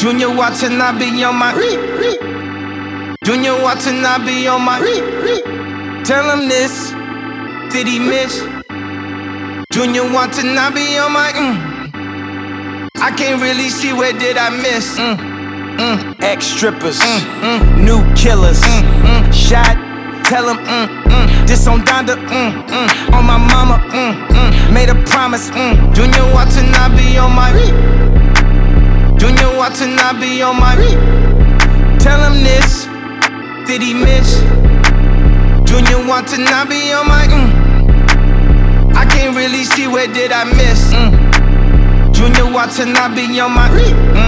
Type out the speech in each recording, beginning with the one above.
Junior Watanabe on my Junior Watanabe on my Tell him this, did he miss? Junior Watanabe on my I can't really see where did I miss. Ex-strippers, new killers, shot, tell him, this on Donda, on my mama, made a promise, Junior Watanabe on my Junior Watanabe on my Tell him this, did he miss? Junior Watanabe on my I can't really see where did I miss. Junior Watanabe on my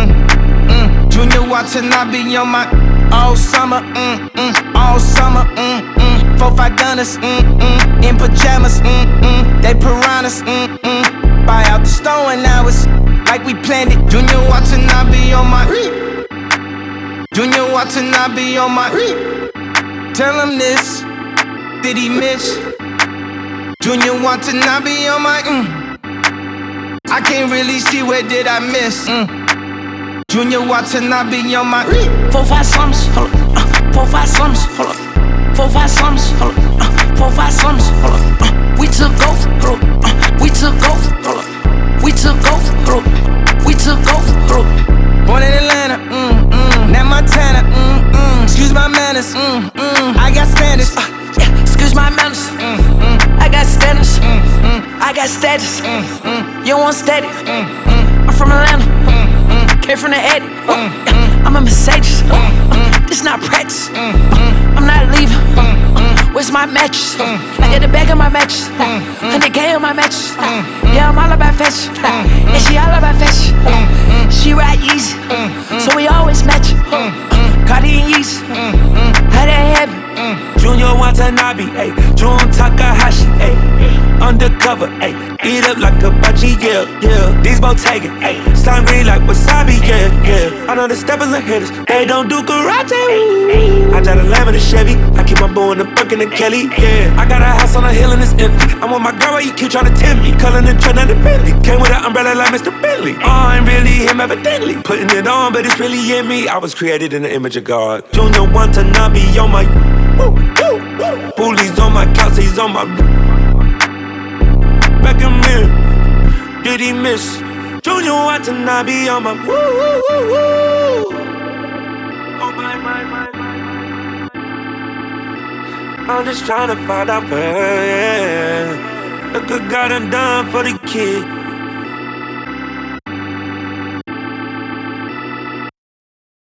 Junior Watanabe on my all summer, all summer, 4-5 gunners, in pajamas, they piranhas, buy out the store and now it's like we planned it. Junior Watanabe on my Junior Watanabe on my Tell him this, did he miss? Junior Watanabe on my I can't really see where did I miss. Junior Watanabe on my 4-5 slums, hold up, 4-5 slums, hold up, 4-5 slums, hold up, 4-5 slums, hold up, we took over, hold up, we took over, hold up, we took over, hold up, we took over, hold up. Born in Atlanta, now Montana, excuse my manners, I got standards, yeah, excuse my manners, I got standards, I got status, you don't want steady, I'm from Atlanta, came from the Eddie, I'm a Mercedes, this not practice, I'm not leaving, where's my mattress, I get the back of my mattress, 100K on my mattress, yeah, I'm all about fashion, and she all about fashion, she ride Yeezy, so we always match, Cardi and Yeezy, how that happen? Junior Watanabe, ayy, Jun Takahashi, ayy, undercover, ayy, eat up like a bachi, yeah, yeah. These both taking, ayy, slime green like wasabi, yeah, yeah. I know the steppers are hitters, they don't do karate. Ooh. I drive a Lamb and a Chevy, I keep my boy in the Buck and the Kelly, yeah. I got a house on a hill and it's empty. I'm with my girl, why you keep trying to tempt me? Culling the trend of the Bentley, came with an umbrella like Mr. Bentley. Oh, I'm really him evidently, putting it on, but it's really in me. I was created in the image of God. Junior Watanabe on my Bullies on my couch, he's on my back in mirror. Did he miss? Junior Watanabe on my Oh my. I'm just trying to find out where. Look what God done for the kid.